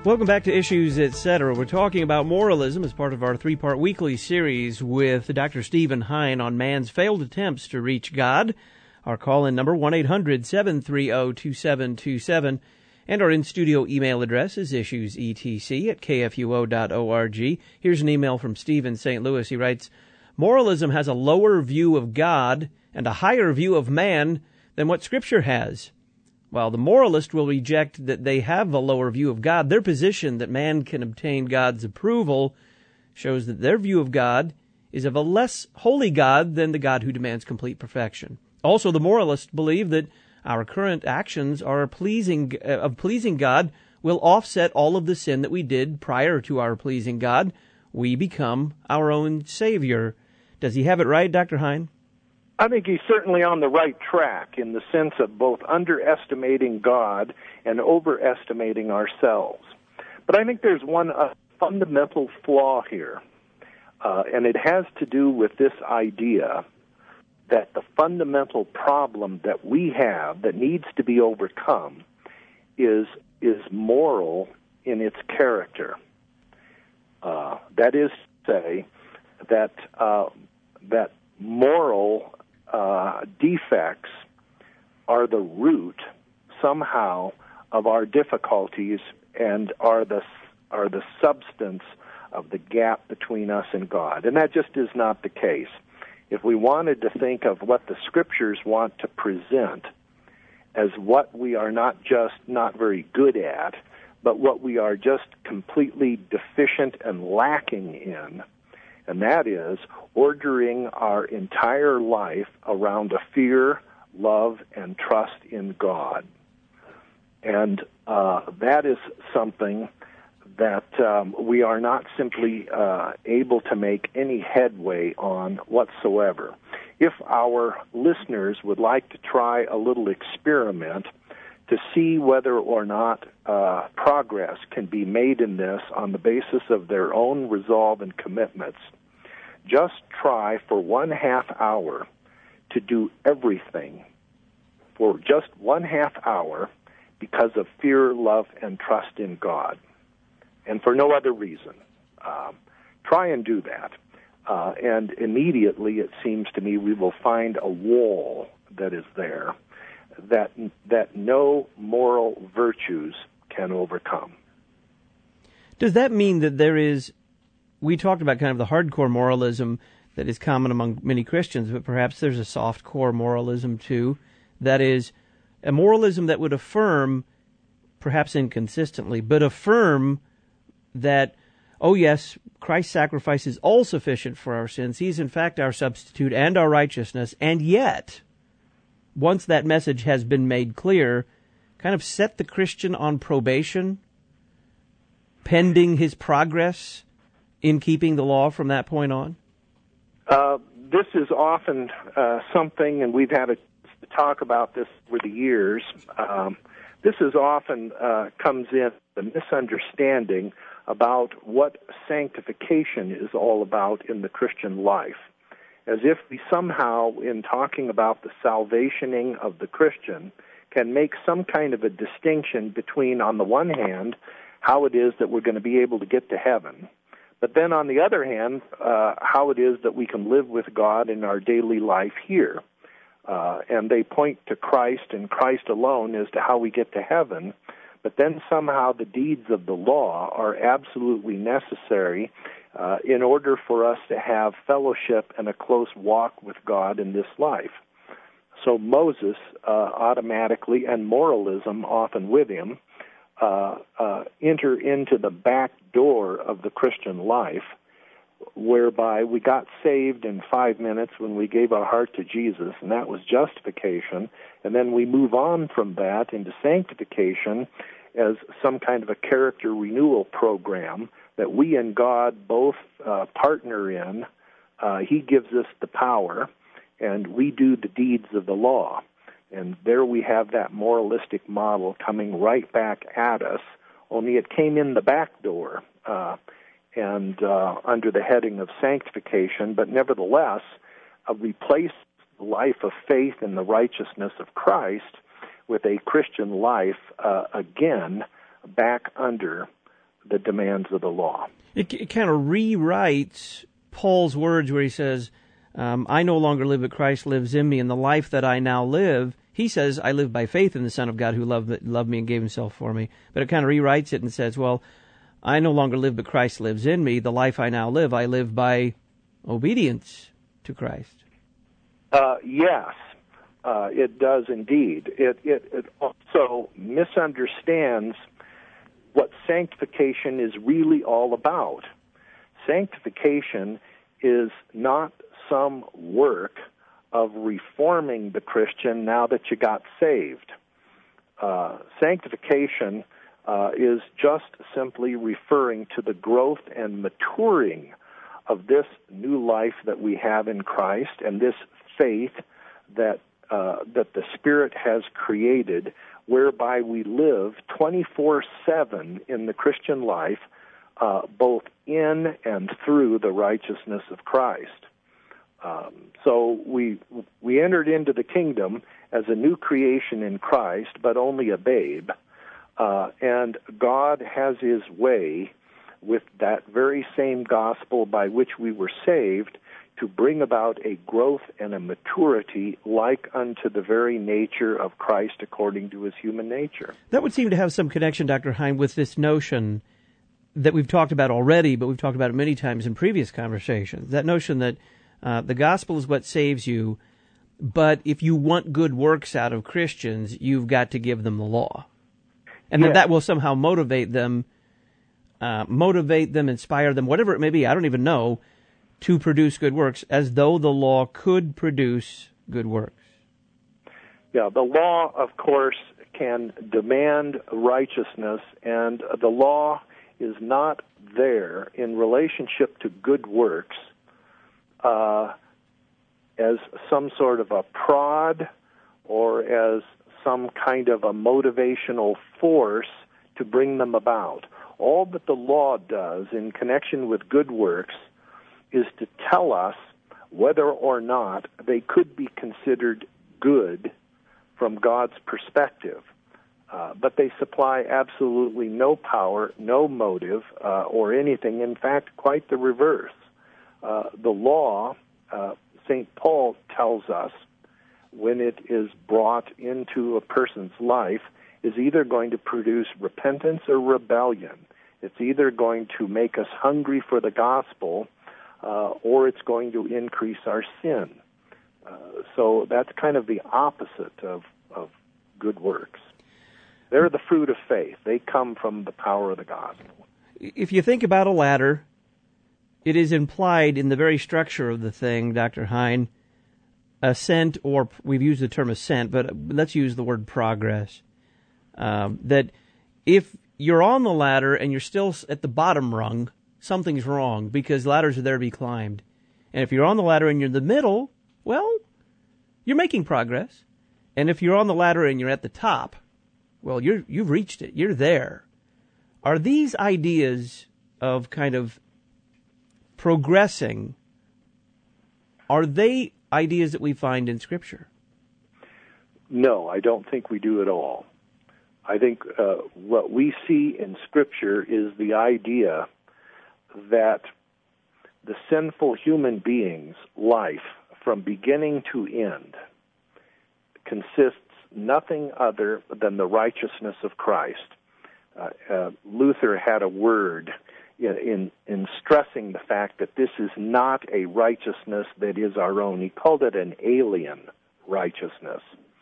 Welcome back to Issues, Etc. We're talking about moralism as part of our three-part weekly series with Dr. Stephen Hein on man's failed attempts to reach God. Our call-in number, 1-800-730-2727. And our in-studio email address is issuesetc@kfuo.org. Here's an email from Steve in St. Louis. He writes, moralism has a lower view of God and a higher view of man than what Scripture has. While the moralist will reject that they have a lower view of God, their position that man can obtain God's approval shows that their view of God is of a less holy God than the God who demands complete perfection. Also, the moralists believe that our current actions are pleasing God will offset all of the sin that we did prior to our pleasing God. We become our own Savior. Does he have it right, Dr. Hein? I think he's certainly on the right track in the sense of both underestimating God and overestimating ourselves. But I think there's one fundamental flaw here, and it has to do with this idea that the fundamental problem that we have that needs to be overcome is moral in its character. That is to say that moral defects are the root somehow of our difficulties and are the substance of the gap between us and God. And that just is not the case. If we wanted to think of what the Scriptures want to present as what we are not just not very good at, but what we are just completely deficient and lacking in, and that is ordering our entire life around a fear, love, and trust in God. And that is something that we are not simply able to make any headway on whatsoever. If our listeners would like to try a little experiment to see whether or not progress can be made in this on the basis of their own resolve and commitments, just try for 1/2 hour to do everything for just 1/2 hour because of fear, love, and trust in God, and for no other reason. Try and do that. And immediately, it seems to me, we will find a wall that is there that no moral virtues can overcome. Does that mean that there is, we talked about kind of the hardcore moralism that is common among many Christians, but perhaps there's a soft core moralism too, that is a moralism that would affirm, perhaps inconsistently, but affirm that, oh yes, Christ's sacrifice is all sufficient for our sins. He's in fact our substitute and our righteousness, and yet, once that message has been made clear, kind of set the Christian on probation, pending his progress in keeping the law from that point on? This is often something, and we've had to talk about this over the years. This is often comes in the misunderstanding about what sanctification is all about in the Christian life, as if we somehow, in talking about the salvationing of the Christian, can make some kind of a distinction between, on the one hand, how it is that we're going to be able to get to heaven, but then on the other hand, how it is that we can live with God in our daily life here. And they point to Christ and Christ alone as to how we get to heaven, but then somehow the deeds of the law are absolutely necessary in order for us to have fellowship and a close walk with God in this life. So Moses automatically, and moralism often with him, enter into the back door of the Christian life, whereby we got saved in 5 minutes when we gave our heart to Jesus, and that was justification, and then we move on from that into sanctification as some kind of a character renewal program that we and God both partner in. He gives us the power, and we do the deeds of the law. And there we have that moralistic model coming right back at us, only it came in the back door and under the heading of sanctification, but nevertheless replaced the life of faith in the righteousness of Christ with a Christian life, again, back under the demands of the law. It kind of rewrites Paul's words where he says, I no longer live, but Christ lives in me, and the life that I now live, he says, I live by faith in the Son of God who loved me and gave himself for me. But it kind of rewrites it and says, well, I no longer live, but Christ lives in me. The life I now live, I live by obedience to Christ. Yes, it does indeed. It also misunderstands what sanctification is really all about. Sanctification is not some work of reforming the Christian now that you got saved. Sanctification is just simply referring to the growth and maturing of this new life that we have in Christ and this faith that the Spirit has created, whereby we live 24/7 in the Christian life, both in and through the righteousness of Christ. So we entered into the kingdom as a new creation in Christ, but only a babe. And God has His way with that very same gospel by which we were saved to bring about a growth and a maturity like unto the very nature of Christ according to His human nature. That would seem to have some connection, Dr. Hein, with this notion that we've talked about already, but we've talked about it many times in previous conversations. That notion that the gospel is what saves you, but if you want good works out of Christians, you've got to give them the law. And that will somehow motivate them, inspire them, whatever it may be, I don't even know, to produce good works, as though the law could produce good works. Yeah, the law, of course, can demand righteousness, and the law is not there in relationship to good works as some sort of a prod or as some kind of a motivational force to bring them about. All that the law does in connection with good works is to tell us whether or not they could be considered good from God's perspective. But they supply absolutely no power, no motive, or anything. In fact, quite the reverse. The law, St. Paul tells us, when it is brought into a person's life, is either going to produce repentance or rebellion. It's either going to make us hungry for the gospel, or it's going to increase our sin. So that's kind of the opposite of good works. They're the fruit of faith. They come from the power of the gospel. If you think about a ladder, it is implied in the very structure of the thing, Dr. Hein, ascent, or we've used the term ascent, but let's use the word progress. That if you're on the ladder and you're still at the bottom rung, something's wrong, because ladders are there to be climbed. And if you're on the ladder and you're in the middle, well, you're making progress. And if you're on the ladder and you're at the top, well, you've reached it. You're there. Are these ideas of kind of progressing, are they ideas that we find in Scripture? No, I don't think we do at all. I think what we see in Scripture is the idea that the sinful human being's life from beginning to end consists nothing other than the righteousness of Christ. Luther had a word in stressing the fact that this is not a righteousness that is our own. He called it an alien righteousness.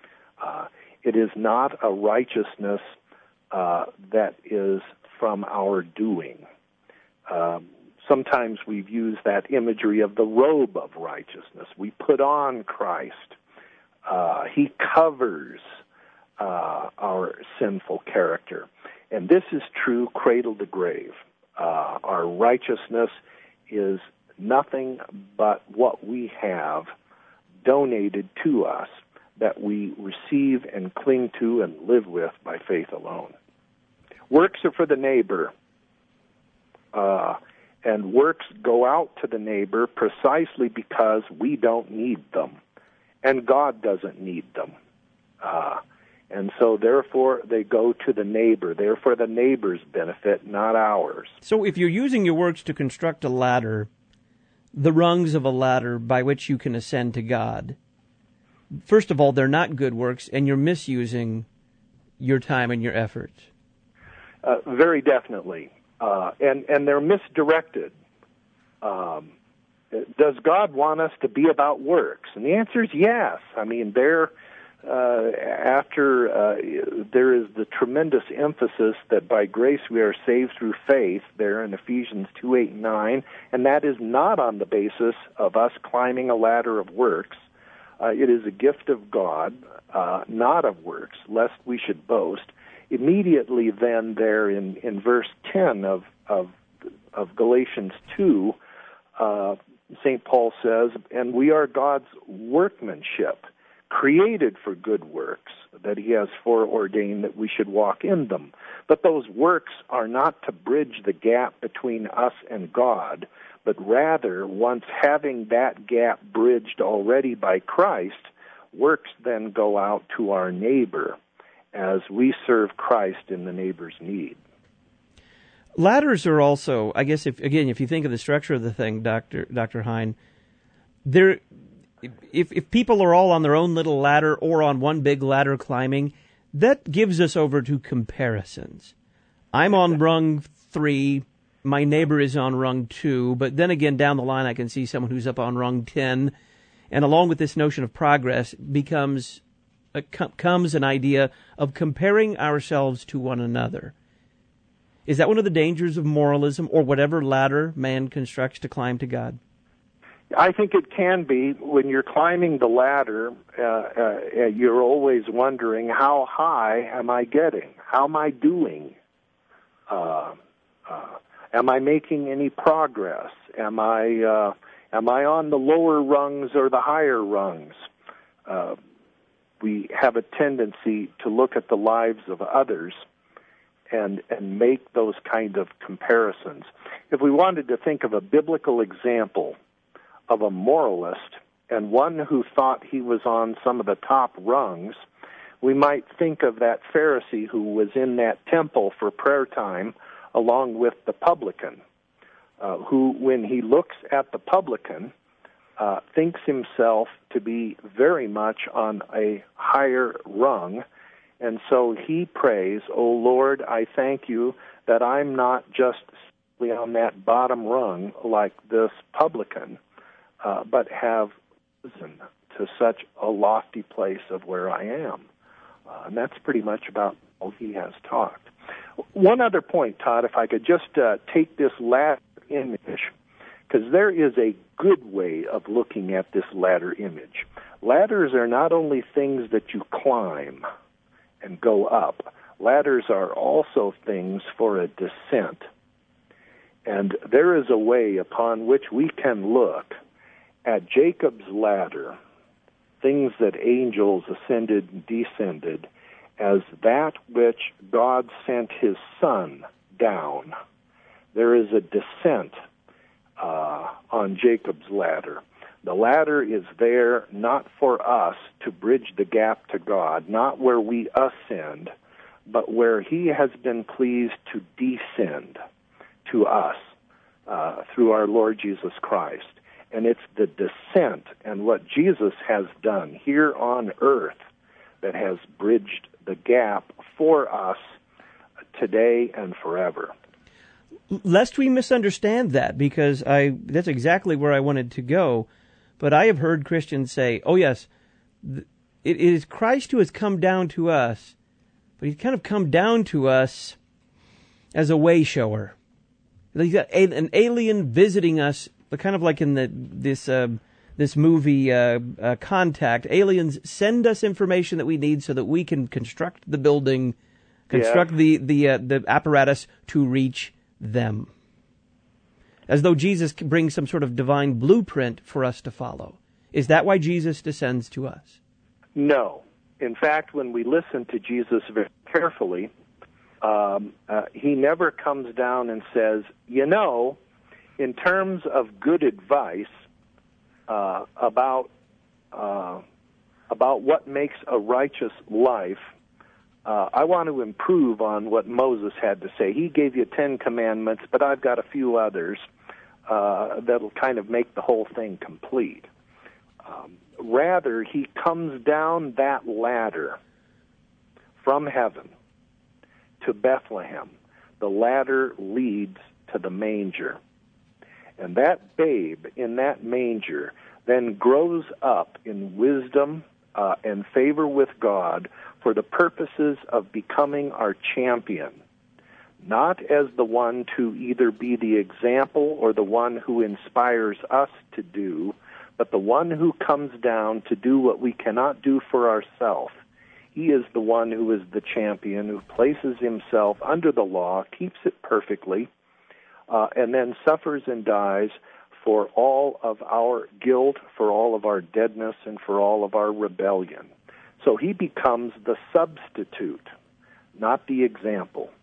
It is not a righteousness that is from our doing. Sometimes we've used that imagery of the robe of righteousness. We put on Christ. He covers our sinful character. And this is true cradle to grave. Our righteousness is nothing but what we have donated to us that we receive and cling to and live with by faith alone. Works are for the neighbor, and works go out to the neighbor precisely because we don't need them, and God doesn't need them. And so, therefore, they go to the neighbor. Therefore, the neighbor's benefit, not ours. So if you're using your works to construct a ladder, the rungs of a ladder by which you can ascend to God, first of all, they're not good works, and you're misusing your time and your efforts. Very definitely. And they're misdirected. Does God want us to be about works? And the answer is yes. I mean, there is the tremendous emphasis that by grace we are saved through faith there in Ephesians 2:8 and 9, and that is not on the basis of us climbing a ladder of works. It is a gift of God, not of works, lest we should boast. Immediately then there in verse 10 of Galatians 2, St. Paul says, and we are God's workmanship, created for good works, that he has foreordained that we should walk in them. But those works are not to bridge the gap between us and God, but rather, once having that gap bridged already by Christ, works then go out to our neighbor as we serve Christ in the neighbor's need. Ladders are also, I guess, if you think of the structure of the thing, Dr. Hein, if people are all on their own little ladder or on one big ladder climbing, that gives us over to comparisons. I'm on rung 3, my neighbor is on rung 2, but then again down the line I can see someone who's up on rung 10, and along with this notion of progress comes an idea of comparing ourselves to one another. Is that one of the dangers of moralism, or whatever ladder man constructs to climb to God? I think it can be. When you're climbing the ladder, you're always wondering, how high am I getting? How am I doing? Am I making any progress? Am I on the lower rungs or the higher rungs? We have a tendency to look at the lives of others and make those kind of comparisons. If we wanted to think of a biblical example of a moralist and one who thought he was on some of the top rungs, we might think of that Pharisee who was in that temple for prayer time along with the publican, who, when he looks at the publican, thinks himself to be very much on a higher rung. And so he prays, "O Lord, I thank you that I'm not just simply on that bottom rung like this publican, but have risen to such a lofty place of where I am." And that's pretty much about all he has talked. One other point, Todd, if I could just take this ladder image, because there is a good way of looking at this ladder image. Ladders are not only things that you climb and go up. Ladders are also things for a descent. And there is a way upon which we can look at Jacob's ladder, things that angels ascended and descended, as that which God sent his Son down. There is a descent on Jacob's ladder. The ladder is there not for us to bridge the gap to God, not where we ascend, but where he has been pleased to descend to us through our Lord Jesus Christ. And it's the descent and what Jesus has done here on earth that has bridged the gap for us today and forever. Lest we misunderstand that, because that's exactly where I wanted to go. But I have heard Christians say, oh yes, it is Christ who has come down to us, but he's kind of come down to us as a way shower. He's got an alien visiting us, kind of like in this movie Contact. Aliens send us information that we need so that we can construct the building, construct the apparatus to reach them. As though Jesus brings some sort of divine blueprint for us to follow. Is that why Jesus descends to us? No. In fact, when we listen to Jesus very carefully, he never comes down and says, in terms of good advice about what makes a righteous life, I want to improve on what Moses had to say. He gave you 10 commandments, but I've got a few others that'll kind of make the whole thing complete. Rather, he comes down that ladder from heaven to Bethlehem. The ladder leads to the manger. And that babe in that manger then grows up in wisdom and favor with God for the purposes of becoming our champion, not as the one to either be the example or the one who inspires us to do, but the one who comes down to do what we cannot do for ourselves. He is the one who is the champion, who places himself under the law, keeps it perfectly, and then suffers and dies for all of our guilt, for all of our deadness, and for all of our rebellion. So he becomes the substitute, not the example.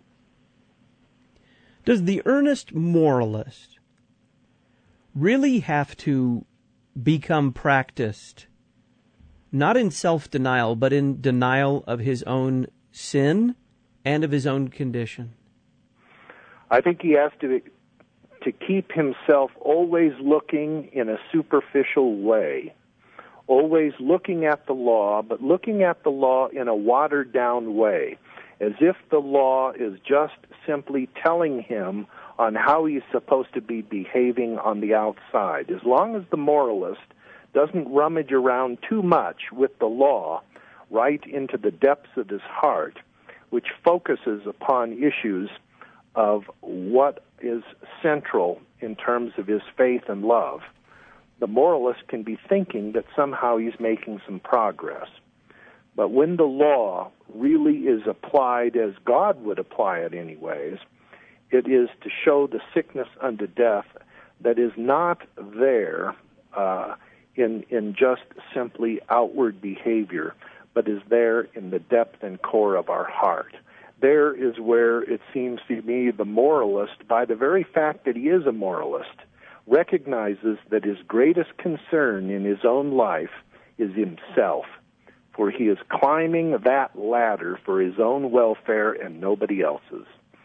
Does the earnest moralist really have to become practiced, not in self-denial, but in denial of his own sin and of his own condition? I think he has to keep himself always looking in a superficial way, always looking at the law, but looking at the law in a watered-down way, as if the law is just simply telling him on how he's supposed to be behaving on the outside. As long as the moralist doesn't rummage around too much with the law right into the depths of his heart, which focuses upon issues of what is central in terms of his faith and love, the moralist can be thinking that somehow he's making some progress. But when the law really is applied as God would apply it anyways, it is to show the sickness unto death that is not there in just simply outward behavior, but is there in the depth and core of our heart. There is where it seems to me the moralist, by the very fact that he is a moralist, recognizes that his greatest concern in his own life is himself, for he is climbing that ladder for his own welfare and nobody else's.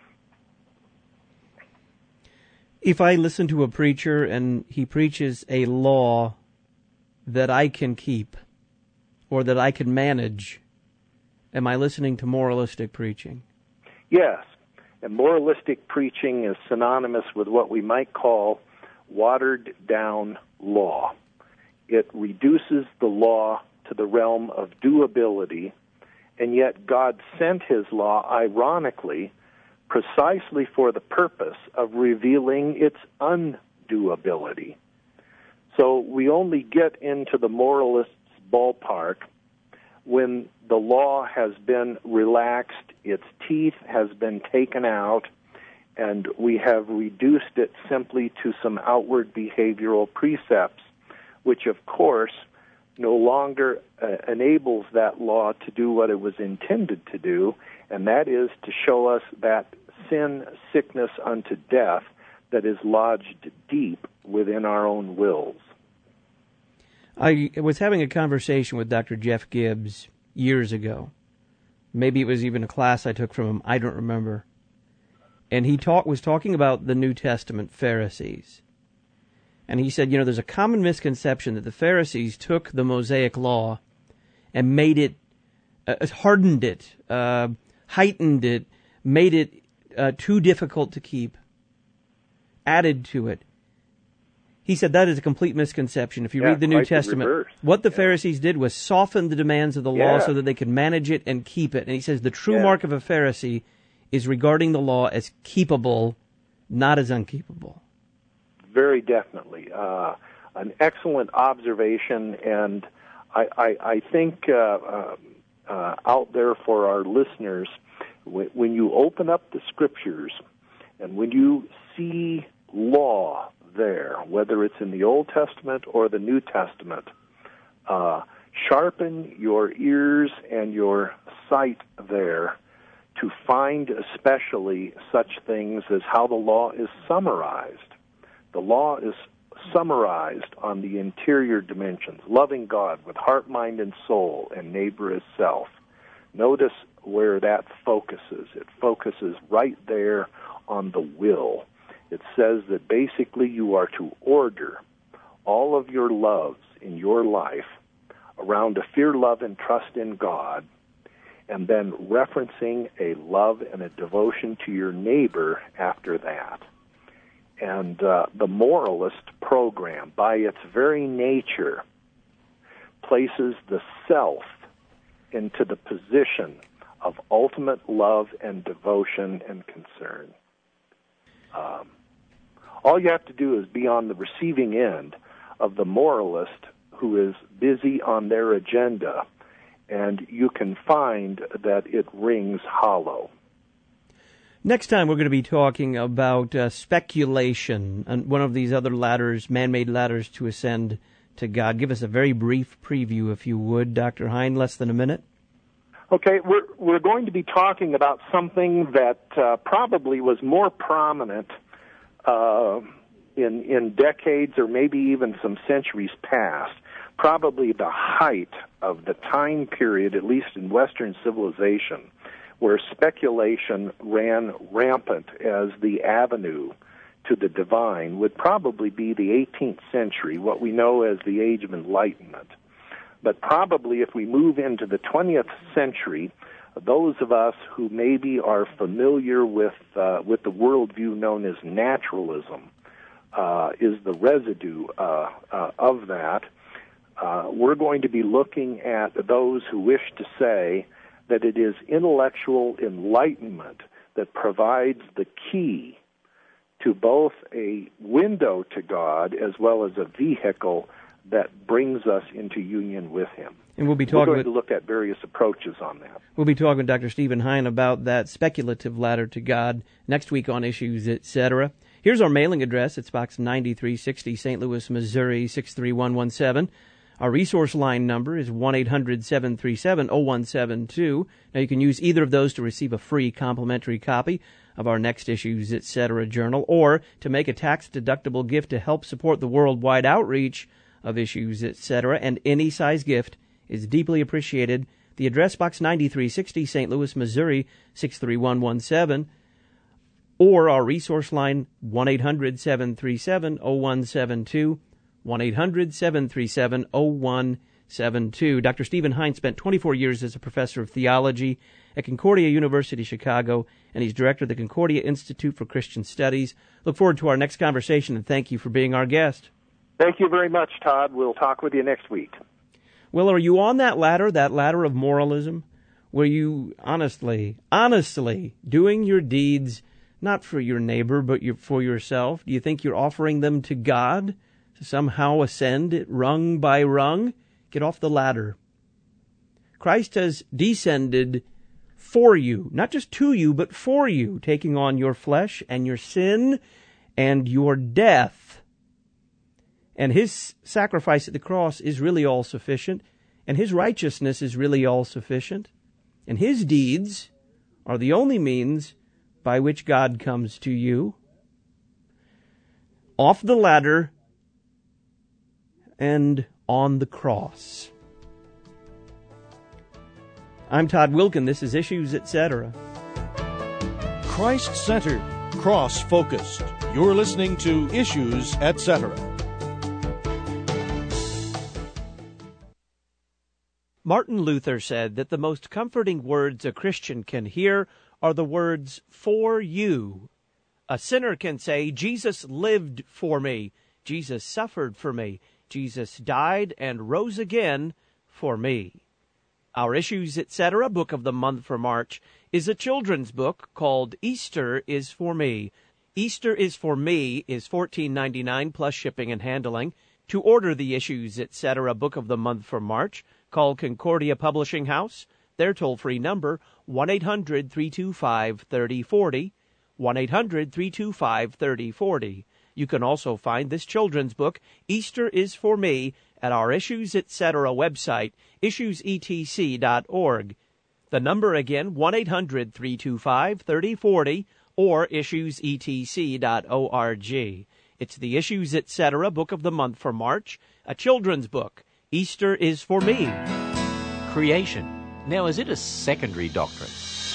If I listen to a preacher and he preaches a law that I can keep or that I can manage, am I listening to moralistic preaching? Yes, and moralistic preaching is synonymous with what we might call watered-down law. It reduces the law to the realm of doability, and yet God sent his law, ironically, precisely for the purpose of revealing its undoability. So we only get into the moralist's ballpark when the law has been relaxed, its teeth has been taken out, and we have reduced it simply to some outward behavioral precepts, which of course no longer enables that law to do what it was intended to do, and that is to show us that sin, sickness unto death that is lodged deep within our own wills. I was having a conversation with Dr. Jeff Gibbs years ago. Maybe it was even a class I took from him. I don't remember. And he was talking about the New Testament Pharisees. And he said, there's a common misconception that the Pharisees took the Mosaic Law and made it, hardened it, heightened it, made it too difficult to keep, added to it. He said that is a complete misconception. If you read the New Testament, what the Pharisees did was soften the demands of the law so that they could manage it and keep it. And he says the true mark of a Pharisee is regarding the law as keepable, not as unkeepable. Very definitely. An excellent observation, and I think out there for our listeners, when you open up the Scriptures and when you see law there, whether it's in the Old Testament or the New Testament, sharpen your ears and your sight there to find especially such things as how the law is summarized. The law is summarized on the interior dimensions, loving God with heart, mind, and soul, and neighbor as self. Notice where that focuses. It focuses right there on the will. It says that basically you are to order all of your loves in your life around a fear, love, and trust in God, and then referencing a love and a devotion to your neighbor after that. And the moralist program, by its very nature, places the self into the position of ultimate love and devotion and concern. All you have to do is be on the receiving end of the moralist who is busy on their agenda, and you can find that it rings hollow. Next time we're going to be talking about speculation and one of these other ladders, man-made ladders to ascend to God. Give us a very brief preview, if you would, Dr. Hein, less than a minute. Okay, we're going to be talking about something that probably was more prominent in decades or maybe even some centuries past, probably the height of the time period, at least in Western civilization, where speculation ran rampant as the avenue to the divine, would probably be the 18th century, what we know as the Age of Enlightenment. But probably if we move into the 20th century, those of us who maybe are familiar with the worldview known as naturalism is the residue of that. We're going to be looking at those who wish to say that it is intellectual enlightenment that provides the key to both a window to God as well as a vehicle that brings us into union with Him. And we're going to look at various approaches on that. We'll be talking with Dr. Stephen Hein about that speculative ladder to God next week on Issues, Etc. Here's our mailing address. It's Box 9360, St. Louis, Missouri, 63117. Our resource line number is 1-800-737-0172. Now, you can use either of those to receive a free complimentary copy of our Next Issues, Etc. journal, or to make a tax-deductible gift to help support the worldwide outreach of Issues, Etc., and any size gift is deeply appreciated. The address, Box 9360, St. Louis, Missouri, 63117, or our resource line, 1-800-737-0172, 1-800-737-0172. Dr. Stephen Hein spent 24 years as a professor of theology at Concordia University, Chicago, and he's director of the Concordia Institute for Christian Studies. Look forward to our next conversation, and thank you for being our guest. Thank you very much, Todd. We'll talk with you next week. Well, are you on that ladder of moralism? Were you honestly doing your deeds not for your neighbor, but for yourself? Do you think you're offering them to God to somehow ascend it rung by rung? Get off the ladder. Christ has descended for you, not just to you, but for you, taking on your flesh and your sin and your death. And His sacrifice at the cross is really all sufficient, and His righteousness is really all sufficient, and His deeds are the only means by which God comes to you. Off the ladder and on the cross. I'm Todd Wilkin. This is Issues, Etc. Christ-centered, cross-focused. You're listening to Issues, Etc. Martin Luther said that the most comforting words a Christian can hear are the words, "for you." A sinner can say, Jesus lived for me, Jesus suffered for me, Jesus died and rose again for me. Our Issues, Etc. book of the month for March is a children's book called Easter is for Me. Easter is for Me is $14.99 plus shipping and handling. To order the Issues, Etc. book of the month for March, call Concordia Publishing House. Their toll-free number, 1-800-325-3040, 1-800-325-3040. You can also find this children's book, Easter is for Me, at our Issues, Etc. website, issuesetc.org. The number again, 1-800-325-3040 or issuesetc.org. It's the Issues, Etc. book of the month for March, a children's book. Easter is for Me. Creation. Now, is it a secondary doctrine?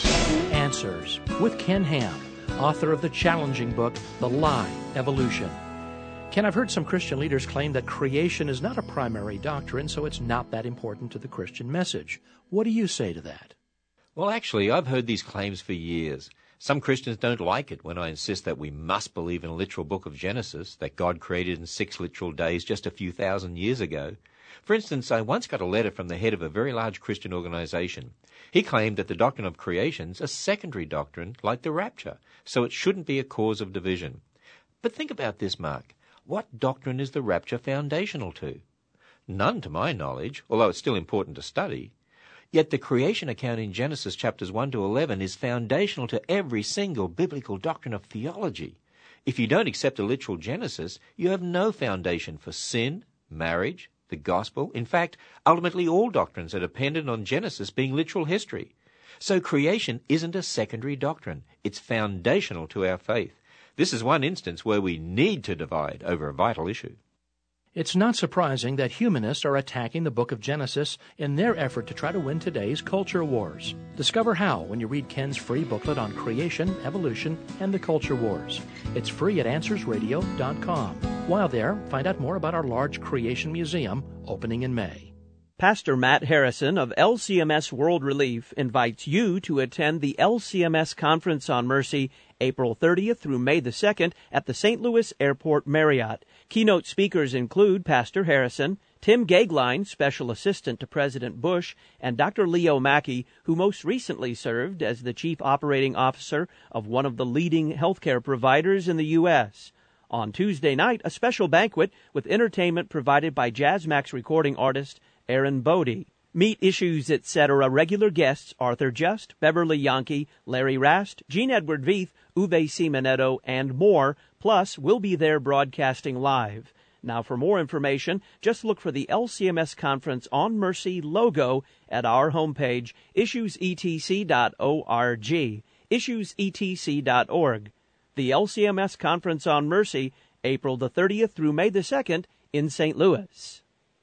Answers with Ken Ham, author of the challenging book, The Lie, Evolution. Ken, I've heard some Christian leaders claim that creation is not a primary doctrine, so it's not that important to the Christian message. What do you say to that? Well, actually, I've heard these claims for years. Some Christians don't like it when I insist that we must believe in a literal book of Genesis that God created in 6 literal days just a few thousand years ago. For instance, I once got a letter from the head of a very large Christian organization. He claimed that the doctrine of creation's a secondary doctrine like the rapture, so it shouldn't be a cause of division. But think about this, Mark. What doctrine is the rapture foundational to? None to my knowledge, although it's still important to study. Yet the creation account in Genesis chapters 1 to 11 is foundational to every single biblical doctrine of theology. If you don't accept a literal Genesis, you have no foundation for sin, marriage, the gospel. In fact, ultimately all doctrines are dependent on Genesis being literal history. So creation isn't a secondary doctrine. It's foundational to our faith. This is one instance where we need to divide over a vital issue. It's not surprising that humanists are attacking the book of Genesis in their effort to try to win today's culture wars. Discover how when you read Ken's free booklet on creation, evolution, and the culture wars. It's free at AnswersRadio.com. While there, find out more about our large creation museum opening in May. Pastor Matt Harrison of LCMS World Relief invites you to attend the LCMS Conference on Mercy April 30th through May the 2nd at the St. Louis Airport Marriott. Keynote speakers include Pastor Harrison, Tim Gagline, Special Assistant to President Bush, and Dr. Leo Mackey, who most recently served as the Chief Operating Officer of one of the leading healthcare providers in the U.S. On Tuesday night, a special banquet with entertainment provided by Jazzmax recording artist Aaron Bodie. Meet Issues, Etc. regular guests Arthur Just, Beverly Yankee, Larry Rast, Gene Edward Veith, Uwe Simonetto, and more. Plus, we'll be there broadcasting live. Now, for more information, just look for the LCMS Conference on Mercy logo at our homepage, issuesetc.org. Issuesetc.org. The LCMS Conference on Mercy, April the 30th through May the 2nd in St. Louis.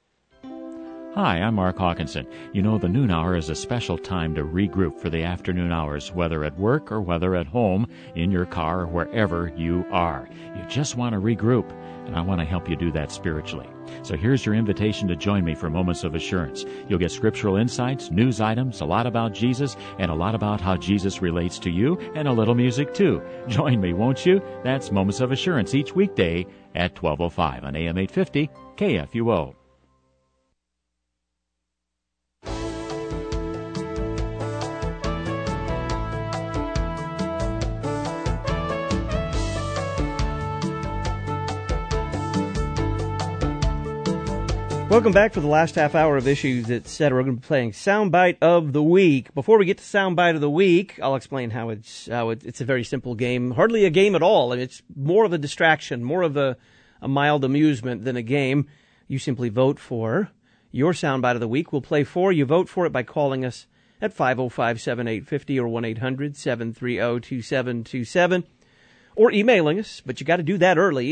Hi, I'm Mark Hawkinson. You know, the noon hour is a special time to regroup for the afternoon hours, whether at work or whether at home, in your car, or wherever you are. You just want to regroup, and I want to help you do that spiritually. So here's your invitation to join me for Moments of Assurance. You'll get scriptural insights, news items, a lot about Jesus, and a lot about how Jesus relates to you, and a little music too. Join me, won't you? That's Moments of Assurance each weekday at 12:05 on AM 850 KFUO. Welcome back for the last half hour of Issues, Etc. We're going to be playing Soundbite of the Week. Before we get to Soundbite of the Week, I'll explain how it's a very simple game. Hardly a game at all. I mean, it's more of a distraction, more of a mild amusement than a game. You simply vote for your Soundbite of the Week. We'll play for you. Vote for it by calling us at 505-7850 or 1-800-730-2727 or emailing us, but you got to do that early,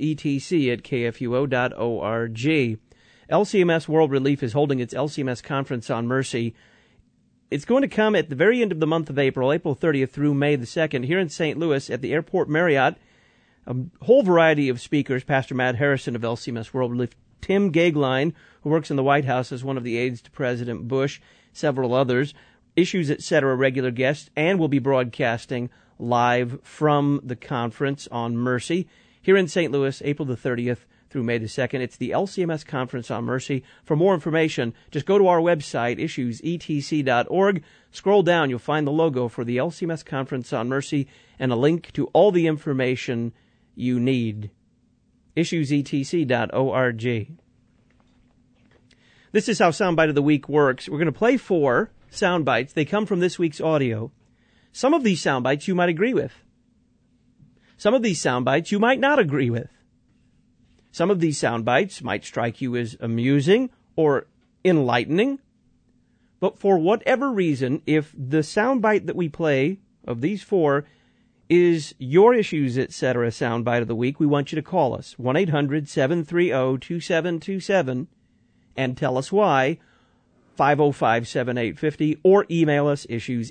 issuesetc@kfuo.org. LCMS World Relief is holding its LCMS Conference on Mercy. It's going to come at the very end of the month of April, April 30th through May the 2nd, here in St. Louis at the Airport Marriott. A whole variety of speakers, Pastor Matt Harrison of LCMS World Relief, Tim Gagline, who works in the White House as one of the aides to President Bush, several others, Issues, Etc. regular guests, and we'll be broadcasting live from the conference on Mercy here in St. Louis, April the 30th through May the 2nd. It's the LCMS Conference on Mercy. For more information, just go to our website, issuesetc.org. Scroll down, you'll find the logo for the LCMS Conference on Mercy and a link to all the information you need. issuesetc.org. This is how Soundbite of the Week works. We're going to play 4 soundbites. They come from this week's audio. Some of these soundbites you might agree with. Some of these soundbites you might not agree with. Some of these soundbites might strike you as amusing or enlightening. But for whatever reason, if the soundbite that we play of these 4 is your Issues, Etc. soundbite of the week, we want you to call us, 1-800-730-2727, and tell us why. 505-7850, or email us,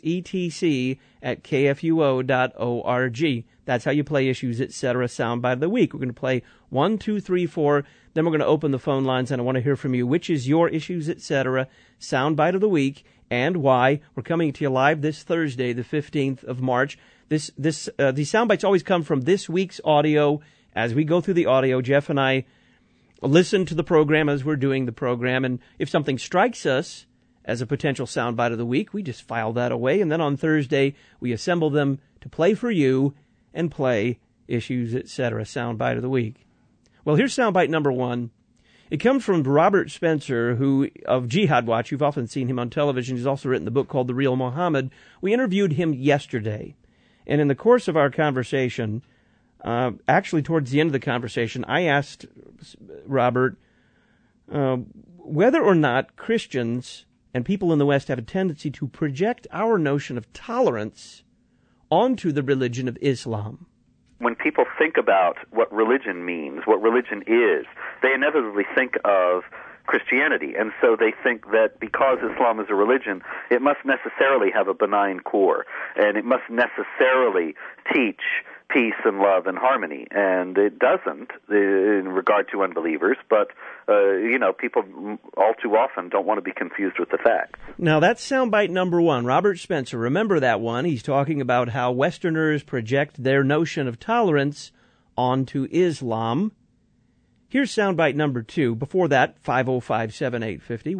issuesetc@kfuo.org. That's how you play Issues Etc. Soundbite of the Week. We're going to play 1, 2, 3, 4. Then we're going to open the phone lines, and I want to hear from you. Which is your Issues Etc. Soundbite of the Week, and why? We're coming to you live this Thursday, the 15th of March. These soundbites always come from this week's audio. As we go through the audio, Jeff and I listen to the program as we're doing the program, and if something strikes us as a potential soundbite of the week, we just file that away, and then on Thursday we assemble them to play for you and play Issues Etc. Soundbite of the Week. Well, here's soundbite number 1. It comes from Robert Spencer, who of Jihad Watch. You've often seen him on television. He's also written the book called The Real Muhammad. We interviewed him yesterday, and in the course of our conversation, actually towards the end of the conversation, I asked Robert whether or not Christians and people in the West have a tendency to project our notion of tolerance onto the religion of Islam. When people think about what religion means, what religion is, they inevitably think of Christianity. And so they think that because Islam is a religion, it must necessarily have a benign core, and it must necessarily teach peace and love and harmony. And it doesn't in regard to unbelievers, but, people all too often don't want to be confused with the facts. Now, that's soundbite number 1. Robert Spencer, remember that one. He's talking about how Westerners project their notion of tolerance onto Islam. Here's soundbite number 2. Before that, 505-7850,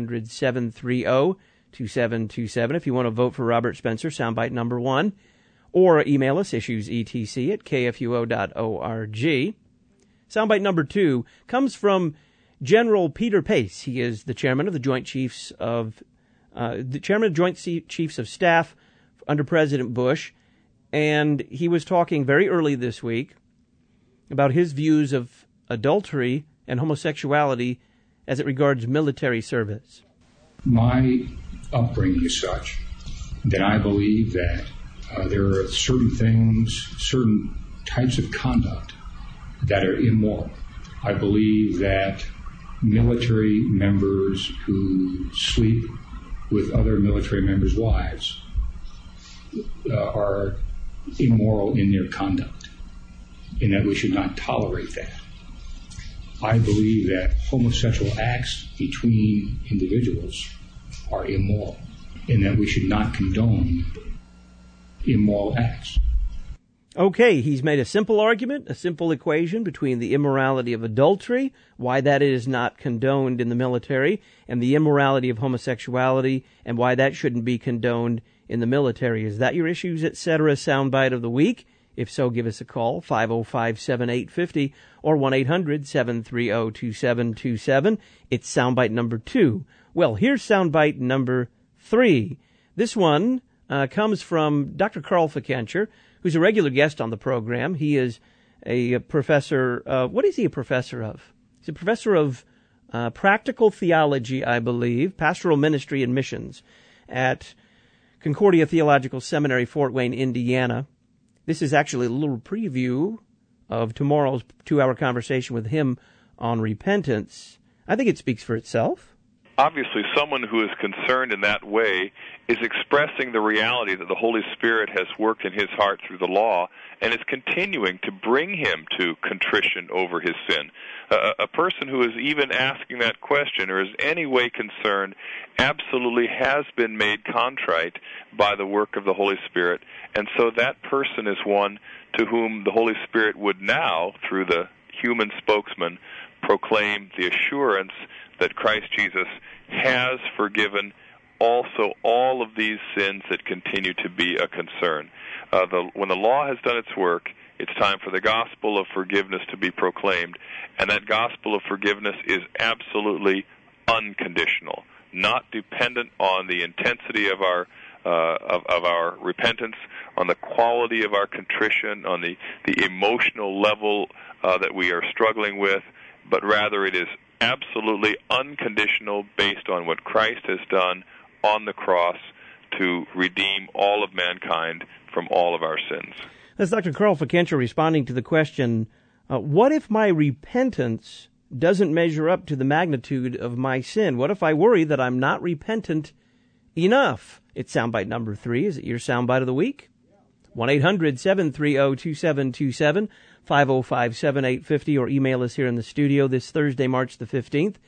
1-800-730-2727. If you want to vote for Robert Spencer, soundbite number 1. Or email us, issuesetc@kfuo.org. Soundbite number 2 comes from General Peter Pace. He is the chairman of the Joint Chiefs of Staff under President Bush, and he was talking very early this week about his views of adultery and homosexuality as it regards military service. My upbringing is such that I believe that there are certain things, certain types of conduct that are immoral. I believe that military members who sleep with other military members' wives are immoral in their conduct, and that we should not tolerate that. I believe that homosexual acts between individuals are immoral, and that we should not condone immoral acts. Okay, he's made a simple argument, a simple equation between the immorality of adultery, why that is not condoned in the military, and the immorality of homosexuality, and why that shouldn't be condoned in the military. Is that your Issues Etc. soundbite of the week? If so, give us a call, 505-7850, or 1-800-730-2727. It's soundbite number 2. Well, here's soundbite number 3. This one comes from Dr. Carl Fickenscher, who's a regular guest on the program. He is a professor. What is he a professor of? He's a professor of practical theology, I believe, pastoral ministry and missions at Concordia Theological Seminary, Fort Wayne, Indiana. This is actually a little preview of tomorrow's 2-hour conversation with him on repentance. I think it speaks for itself. Obviously, someone who is concerned in that way is expressing the reality that the Holy Spirit has worked in his heart through the law and is continuing to bring him to contrition over his sin. A person who is even asking that question or is any way concerned absolutely has been made contrite by the work of the Holy Spirit, and so that person is one to whom the Holy Spirit would now, through the human spokesman, proclaim the assurance that Christ Jesus has forgiven also all of these sins that continue to be a concern. When the law has done its work, it's time for the gospel of forgiveness to be proclaimed, and that gospel of forgiveness is absolutely unconditional, not dependent on the intensity of our repentance, on the quality of our contrition, on the emotional level that we are struggling with, but rather it is absolutely unconditional based on what Christ has done on the cross to redeem all of mankind from all of our sins. That's Dr. Carl Fickenscher responding to the question, what if my repentance doesn't measure up to the magnitude of my sin? What if I worry that I'm not repentant enough? It's soundbite number 3. Is it your soundbite of the week? 1-800-730-2727, 505-7850, or email us here in the studio this Thursday, March the 15th,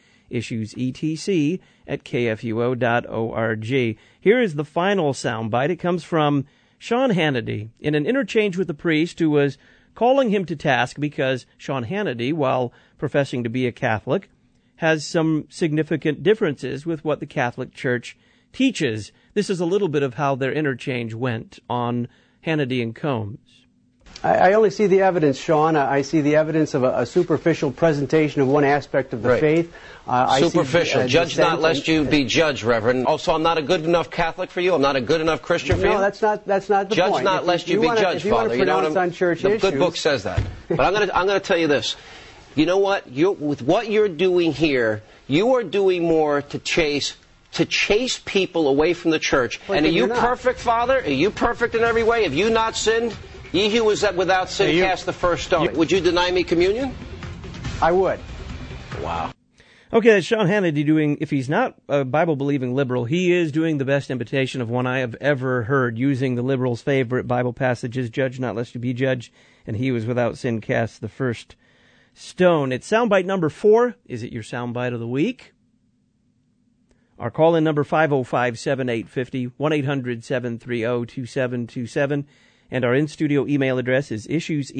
issuesetc@kfuo.org. Here is the final soundbite. It comes from Sean Hannity in an interchange with a priest who was calling him to task because Sean Hannity, while professing to be a Catholic, has some significant differences with what the Catholic Church teaches. This is a little bit of how their interchange went on Hannity and Combs. I only see the evidence, Sean. I see the evidence of a superficial presentation of one aspect of the faith. Superficial. Judge not lest you be judged, Reverend. Also, I'm not a good enough Catholic for you? I'm not a good enough Christian for you? No, that's not the point. Judge not lest you be judged, Father. You know what on church the issues, good book says that. But I'm going to tell you this. You know what? With what you're doing here, you are doing more to chase people away from the church. And are you perfect, Father? Are you perfect in every way? Have you not sinned? Ye who was without sin cast the first stone. Would you deny me communion? I would. Wow. Okay, that's Sean Hannity doing, if he's not a Bible-believing liberal, he is doing the best imitation of one I have ever heard, using the liberal's favorite Bible passages, judge not lest you be judged, and he was without sin cast the first stone. It's soundbite number 4. Is it your soundbite of the week? Our call-in number 505-7850, 1-800-730-2727. And our in-studio email address is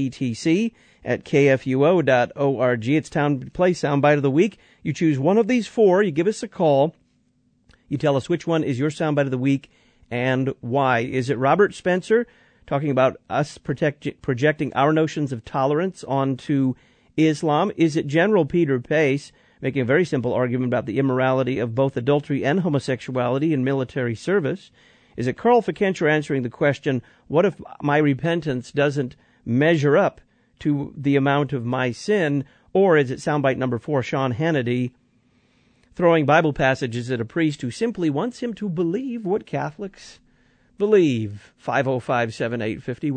issuesetc@kfuo.org. It's time to play Soundbite of the Week. You choose one of these 4. You give us a call. You tell us which one is your Soundbite of the Week and why. Is it Robert Spencer talking about us projecting our notions of tolerance onto Islam? Is it General Peter Pace making a very simple argument about the immorality of both adultery and homosexuality in military service? Is it Carl Fikencher answering the question, what if my repentance doesn't measure up to the amount of my sin? Or is it soundbite number 4, Sean Hannity, throwing Bible passages at a priest who simply wants him to believe what Catholics believe? 505-7850,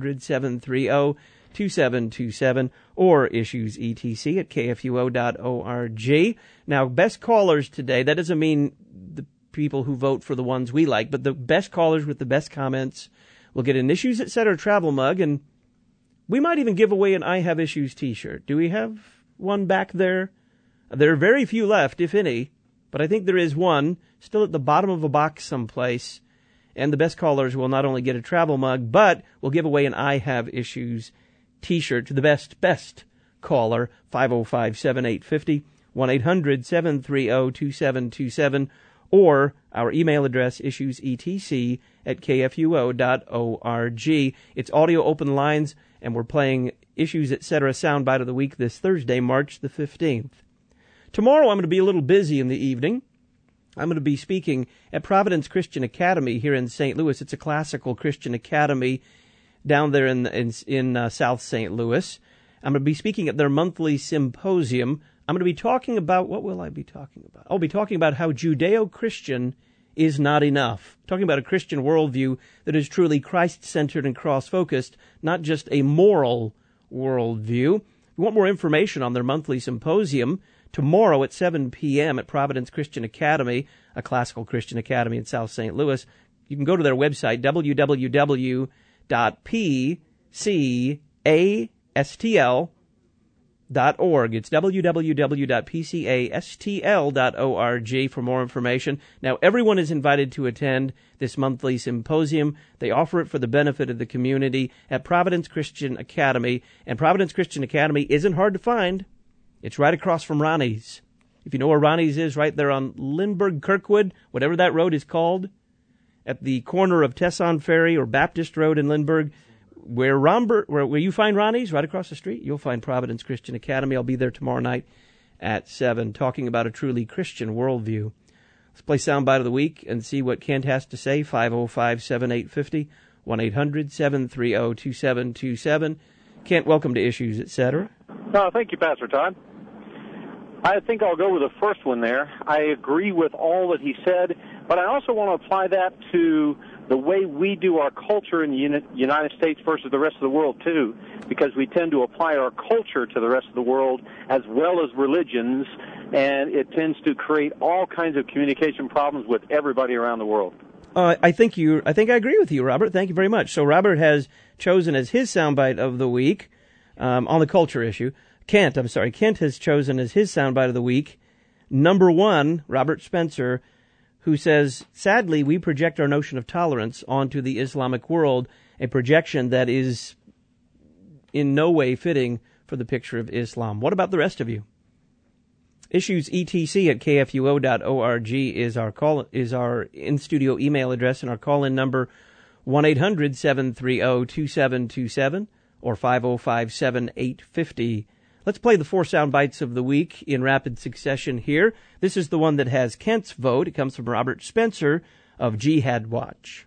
1-800-730-2727, or issuesetc@kfuo.org. Now, best callers today, that doesn't mean the people who vote for the ones we like, but the best callers with the best comments will get an Issues Etc. travel mug, and we might even give away an I Have Issues t-shirt. Do we have one back there? There are very few left, if any, but I think there is one still at the bottom of a box someplace, and the best callers will not only get a travel mug, but we'll give away an I Have Issues t-shirt to the best caller, 505-7850, 1-800-730-2727, or our email address, issuesetc@kfuo.org. It's audio open lines, and we're playing Issues Etc. Soundbite of the Week this Thursday, March the 15th. Tomorrow I'm going to be a little busy in the evening. I'm going to be speaking at Providence Christian Academy here in St. Louis. It's a classical Christian academy down there in South St. Louis. I'm going to be speaking at their monthly symposium. I'm going to be talking about, what will I be talking about? I'll be talking about how Judeo-Christian is not enough. Talking about a Christian worldview that is truly Christ-centered and cross-focused, not just a moral worldview. If you want more information on their monthly symposium, tomorrow at 7 p.m. at Providence Christian Academy, a classical Christian academy in South St. Louis, you can go to their website, www.pcastl.org. It's www.pcastl.org for more information. Now, everyone is invited to attend this monthly symposium. They offer it for the benefit of the community at Providence Christian Academy. And Providence Christian Academy isn't hard to find. It's right across from Ronnie's. If you know where Ronnie's is, right there on Lindbergh, Kirkwood, whatever that road is called, at the corner of Tesson Ferry or Baptist Road in Lindbergh, where you find Ronnie's, right across the street, you'll find Providence Christian Academy. I'll be there tomorrow night at 7, talking about a truly Christian worldview. Let's play Soundbite of the Week and see what Kent has to say. 505-7850, 1-800-730-2727. Kent, welcome to Issues Etc. Thank you, Pastor Todd. I think I'll go with the first one there. I agree with all that he said, but I also want to apply that to the way we do our culture in the United States versus the rest of the world, too, because we tend to apply our culture to the rest of the world as well as religions, and it tends to create all kinds of communication problems with everybody around the world. I think I agree with you, Robert. Thank you very much. So Robert has chosen as his soundbite of the week on the culture issue. Kent has chosen as his soundbite of the week, number 1, Robert Spencer, who says, sadly, we project our notion of tolerance onto the Islamic world, a projection that is in no way fitting for the picture of Islam. What about the rest of you? Issues etc at kfuo.org is our in-studio email address, and our call-in number 1-800-730-2727 or 505-7850. Let's play the 4 sound bites of the week in rapid succession here. This is the one that has Kent's vote. It comes from Robert Spencer of Jihad Watch.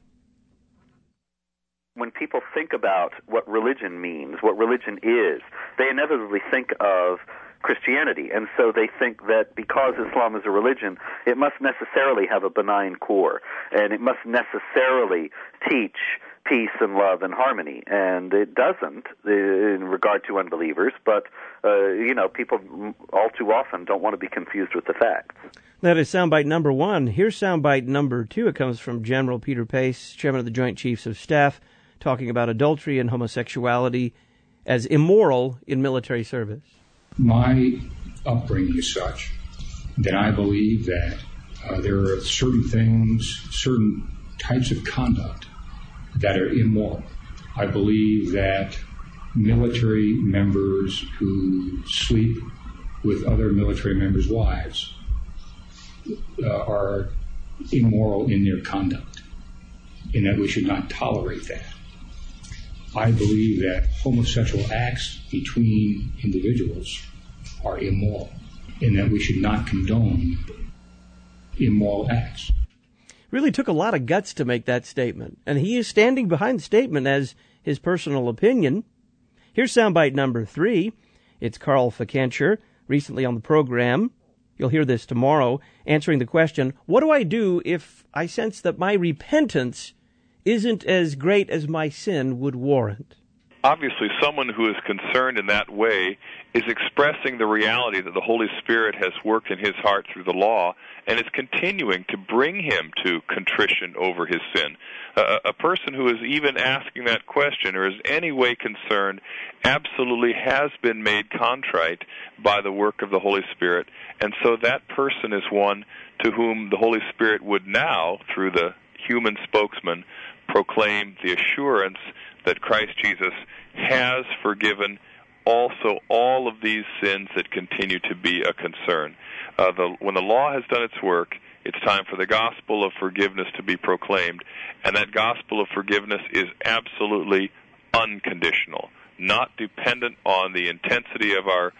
When people think about what religion means, what religion is, they inevitably think of Christianity, and so they think that because Islam is a religion, it must necessarily have a benign core, and it must necessarily teach peace and love and harmony, and it doesn't in regard to unbelievers, but people all too often don't want to be confused with the facts. That is soundbite number 1. Here's soundbite number 2. It comes from General Peter Pace, Chairman of the Joint Chiefs of Staff, talking about adultery and homosexuality as immoral in military service. My upbringing is such that I believe that there are certain things, certain types of conduct that are immoral. I believe that military members who sleep with other military members' wives are immoral in their conduct, and that we should not tolerate that. I believe that homosexual acts between individuals are immoral, and that we should not condone immoral acts. Really took a lot of guts to make that statement, and he is standing behind the statement as his personal opinion. Here's soundbite number 3. It's Carl Fikencher, recently on the program. You'll hear this tomorrow, answering the question, what do I do if I sense that my repentance isn't as great as my sin would warrant? Obviously, someone who is concerned in that way is expressing the reality that the Holy Spirit has worked in his heart through the law and is continuing to bring him to contrition over his sin. A person who is even asking that question or is any way concerned absolutely has been made contrite by the work of the Holy Spirit, and so that person is one to whom the Holy Spirit would now, through the human spokesman, proclaim the assurance that Christ Jesus has forgiven also all of these sins that continue to be a concern. When the law has done its work, it's time for the gospel of forgiveness to be proclaimed, and that gospel of forgiveness is absolutely unconditional, not dependent on the intensity of our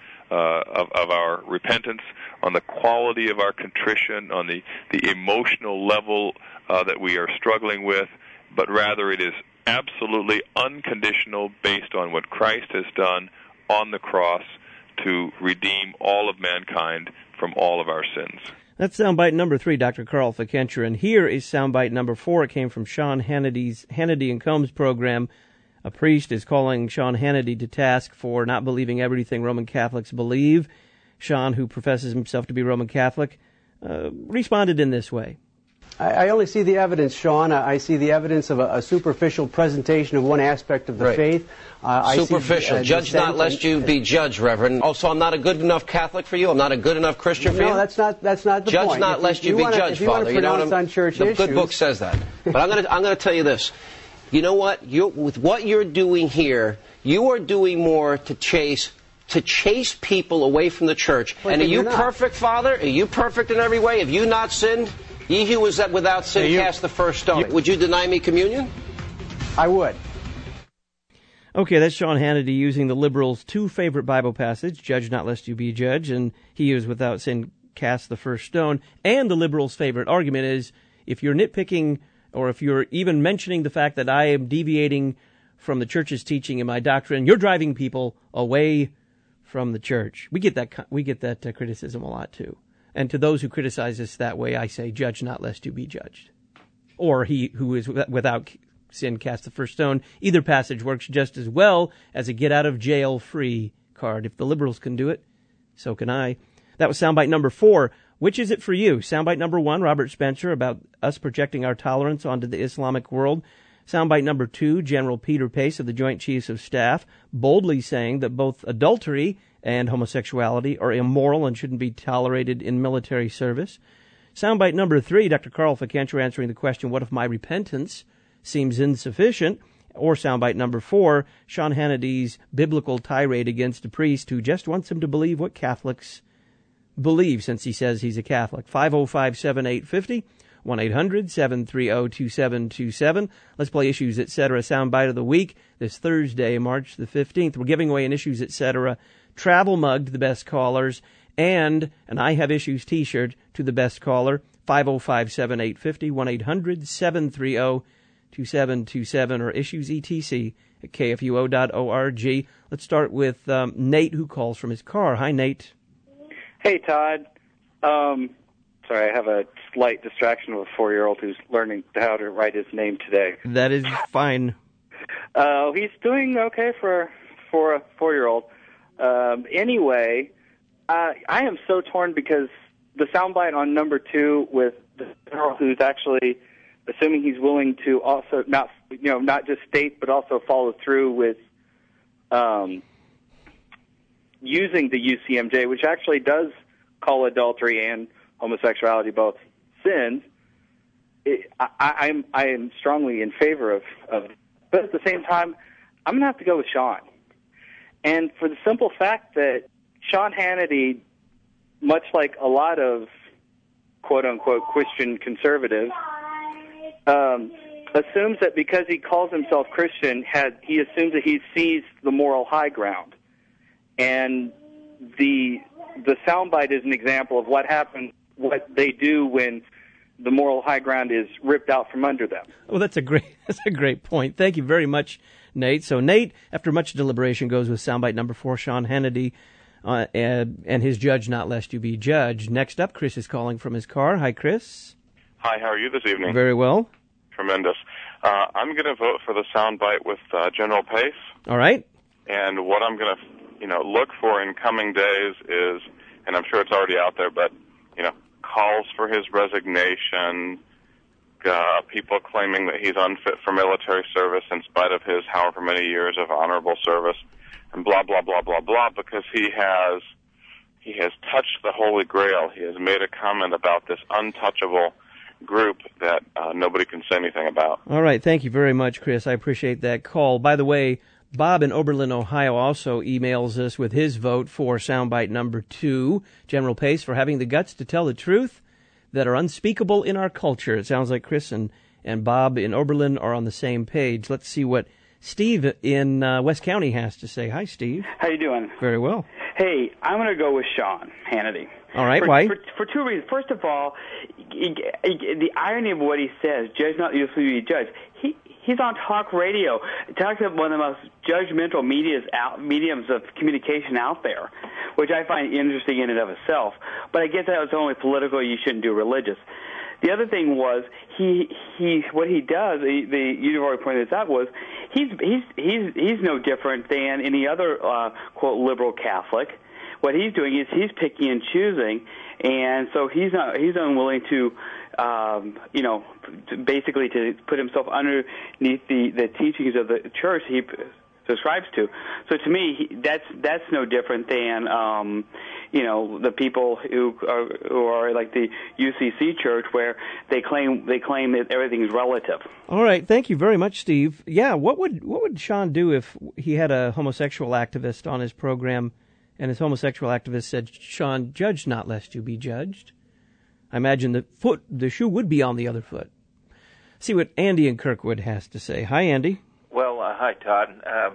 repentance, on the quality of our contrition, on the emotional level that we are struggling with, but rather it is absolutely unconditional based on what Christ has done on the cross to redeem all of mankind from all of our sins. That's soundbite number 3, Dr. Carl Fikencher. And here is soundbite number 4. It came from Sean Hannity's Hannity and Combs program. A priest is calling Sean Hannity to task for not believing everything Roman Catholics believe. Sean, who professes himself to be Roman Catholic, responded in this way. I only see the evidence, Sean. I see the evidence of a superficial presentation of one aspect of the faith. Superficial. Judge not lest you be judged, Reverend. Also, I'm not a good enough Catholic for you? I'm not a good enough Christian for you? No, that's not the point. Judge not lest you be judged, Father. You know what on church the issues. good book says that. But I'm going to tell you this. You know what? With what you're doing here, you are doing more to chase people away from the church. And are you perfect, Father? Are you perfect in every way? Have you not sinned? Ye who was without sin cast the first stone. Would you deny me communion? I would. Okay, that's Sean Hannity using the liberals' 2 favorite Bible passage, judge not lest you be judged, and he who is without sin cast the first stone. And the liberals' favorite argument is, if you're nitpicking or if you're even mentioning the fact that I am deviating from the church's teaching and my doctrine, you're driving people away from the church. We get that criticism a lot too. And to those who criticize us that way, I say, judge not lest you be judged. or he who is without sin cast the first stone. Either passage works just as well as a get-out-of-jail-free card. If the liberals can do it, so can I. That was soundbite number 4. Which is it for you? Soundbite number 1, Robert Spencer, about us projecting our tolerance onto the Islamic world. Soundbite number 2, General Peter Pace of the Joint Chiefs of Staff, boldly saying that both adultery and homosexuality are immoral and shouldn't be tolerated in military service. Soundbite number 3, Dr. Carl Fikentra answering the question, what if my repentance seems insufficient? Or soundbite number 4, Sean Hannity's biblical tirade against a priest who just wants him to believe what Catholics believe, since he says he's a Catholic. 505-7850, 1-800-730-2727. Let's play Issues Etc. Soundbite of the Week this Thursday, March the 15th. We're giving away an Issues Etc. travel mug to the best callers and an I Have Issues t-shirt to the best caller. 505-7850, 1-800-730-2727 or Issues ETC at kfuo.org. Let's start with Nate, who calls from his car. Hi, Nate. Hey, Todd. Sorry, I have a slight distraction with a 4-year-old who's learning how to write his name today. That is fine. He's doing okay for a 4-year-old. Anyway, I am so torn because the soundbite on number 2 with the general who's actually assuming he's willing to also not just state but also follow through with using the UCMJ, which actually does call adultery and homosexuality both sins. I am strongly in favor of, but at the same time, I'm going to have to go with Sean. And for the simple fact that Sean Hannity, much like a lot of quote-unquote Christian conservatives, assumes that because he calls himself Christian, he assumes that he sees the moral high ground. And the soundbite is an example of what they do when the moral high ground is ripped out from under them. Well, that's a great point. Thank you very much, Nate. So Nate, after much deliberation, goes with soundbite number 4, Sean Hannity, and his judge not lest you be judged. Next up, Chris is calling from his car. Hi, Chris. Hi, how are you this evening? Very well. Tremendous. I'm going to vote for the soundbite with General Pace. All right. And what I'm going to look for in coming days is, and I'm sure it's already out there, but, calls for his resignation, people claiming that he's unfit for military service in spite of his however many years of honorable service, and blah, blah, blah, blah, blah, because he has touched the Holy Grail. He has made a comment about this untouchable group that nobody can say anything about. All right. Thank you very much, Chris. I appreciate that call. By the way, Bob in Oberlin, Ohio, also emails us with his vote for soundbite number 2, General Pace, for having the guts to tell the truth that are unspeakable in our culture. It sounds like Chris and Bob in Oberlin are on the same page. Let's see what Steve in West County has to say. Hi, Steve. How you doing? Very well. Hey, I'm going to go with Sean Hannity. All right, why? For 2 reasons. First of all, the irony of what he says, judge not usually be judged. He's on talk radio, talking about one of the most judgmental mediums of communication out there, which I find interesting in and of itself. But I guess that was only political. You shouldn't do religious. The other thing was what he does. You've already pointed this out. Was he's no different than any other quote liberal Catholic. What he's doing is he's picking and choosing, and so he's unwilling to. Basically to put himself underneath the teachings of the church he subscribes to. So to me, that's no different than the people who are like the UCC church, where they claim that everything's relative. All right, thank you very much, Steve. Yeah, what would Sean do if he had a homosexual activist on his program, and his homosexual activist said, "Sean, judge not lest you be judged"? I imagine the shoe would be on the other foot. See what Andy in Kirkwood has to say. Hi, Andy. Well, hi, Todd.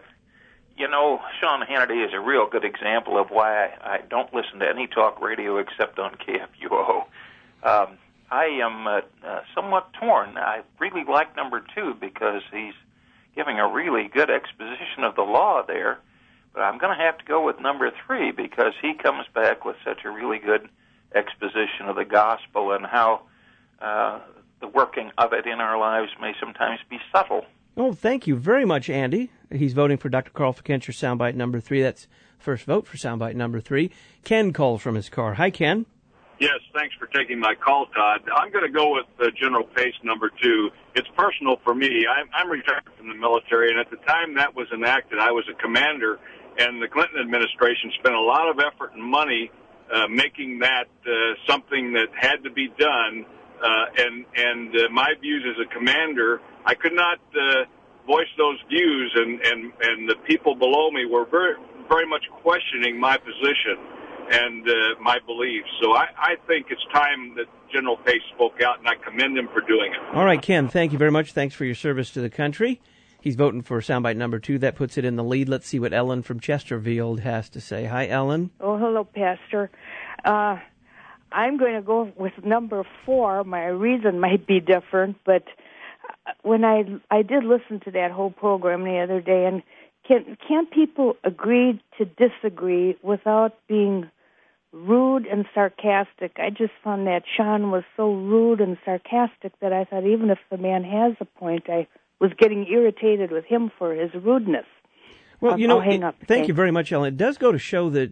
Sean Hannity is a real good example of why I don't listen to any talk radio except on KFUO. I am somewhat torn. I really like number 2 because he's giving a really good exposition of the law there. But I'm going to have to go with number 3 because he comes back with such a really good exposition of the gospel and how the working of it in our lives may sometimes be subtle. Oh, thank you very much, Andy. He's voting for Dr. Carl Fickenscher, soundbite number 3. That's first vote for soundbite number 3. Ken calls from his car. Hi, Ken. Yes, thanks for taking my call, Todd. I'm going to go with General Pace number 2. It's personal for me. I'm retired from the military, and at the time that was enacted, I was a commander, and the Clinton administration spent a lot of effort and money making that something that had to be done. And my views as a commander, I could not voice those views, and the people below me were very, very much questioning my position and my beliefs. So I think it's time that General Pace spoke out, and I commend him for doing it. All right, Ken, thank you very much. Thanks for your service to the country. He's voting for soundbite number 2. That puts it in the lead. Let's see what Ellen from Chesterfield has to say. Hi, Ellen. Oh, hello, Pastor. I'm going to go with number 4. My reason might be different, but when I did listen to that whole program the other day, and can't people agree to disagree without being rude and sarcastic? I just found that Sean was so rude and sarcastic that I thought even if the man has a point, I was getting irritated with him for his rudeness. Well, I'll hang up. Thank you very much, Ellen. It does go to show that,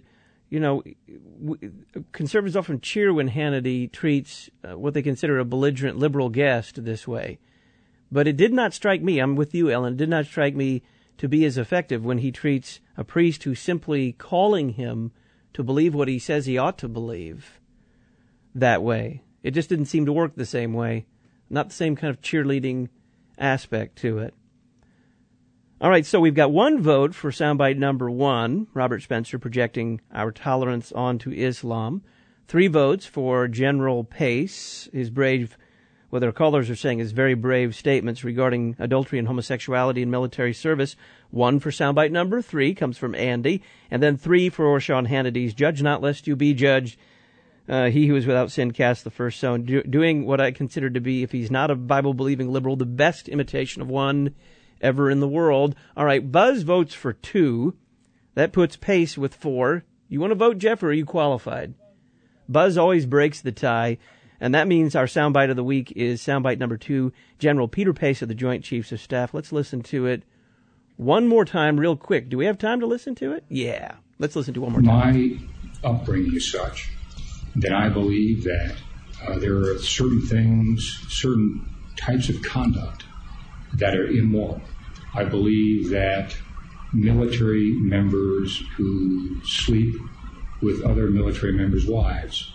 conservatives often cheer when Hannity treats what they consider a belligerent liberal guest this way. But it did not strike me, I'm with you, Ellen, it did not strike me to be as effective when he treats a priest who's simply calling him to believe what he says he ought to believe that way. It just didn't seem to work the same way. Not the same kind of cheerleading aspect to it. All right, so we've got 1 vote for soundbite number 1, Robert Spencer projecting our tolerance onto Islam. 3 votes for General Pace, his brave, what their callers are saying is very brave statements regarding adultery and homosexuality in military service. 1 for soundbite number 3 comes from Andy, and then 3 for Sean Hannity's "Judge not lest you be judged. He who is without sin cast the first stone," doing what I consider to be, if he's not a Bible-believing liberal, the best imitation of one ever in the world. All right, Buzz votes for 2. That puts Pace with 4. You want to vote, Jeff, or are you qualified? Buzz always breaks the tie, and that means our soundbite of the week is soundbite number 2, General Peter Pace of the Joint Chiefs of Staff. Let's listen to it one more time real quick. Do we have time to listen to it? Yeah. Let's listen to it one more time. My upbringing is such that I believe that there are certain things, certain types of conduct that are immoral. I believe that military members who sleep with other military members' wives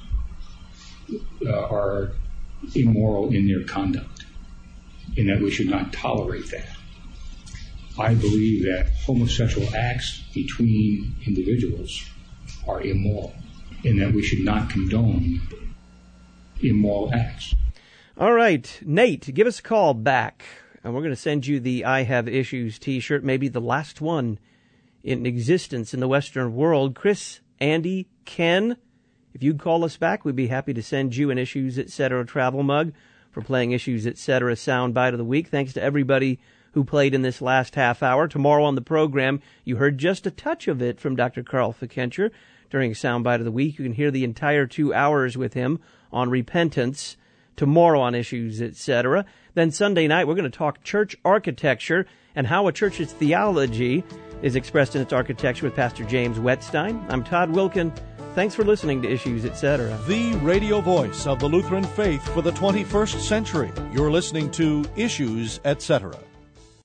are immoral in their conduct, and that we should not tolerate that. I believe that homosexual acts between individuals are immoral, and that we should not condone immoral acts. All right, Nate, give us a call back, and we're going to send you the I Have Issues t-shirt, maybe the last one in existence in the Western world. Chris, Andy, Ken, if you'd call us back, we'd be happy to send you an Issues Etc. travel mug for playing Issues Etc. Soundbite of the Week. Thanks to everybody who played in this last half hour. Tomorrow on the program, you heard just a touch of it from Dr. Carl Fickenscher during Soundbite of the Week. You can hear the entire 2 hours with him on repentance tomorrow on Issues Etc. Then Sunday night, we're going to talk church architecture and how a church's theology is expressed in its architecture with Pastor James Wetstein. I'm Todd Wilkin. Thanks for listening to Issues Etc. The radio voice of the Lutheran faith for the 21st century. You're listening to Issues Etc.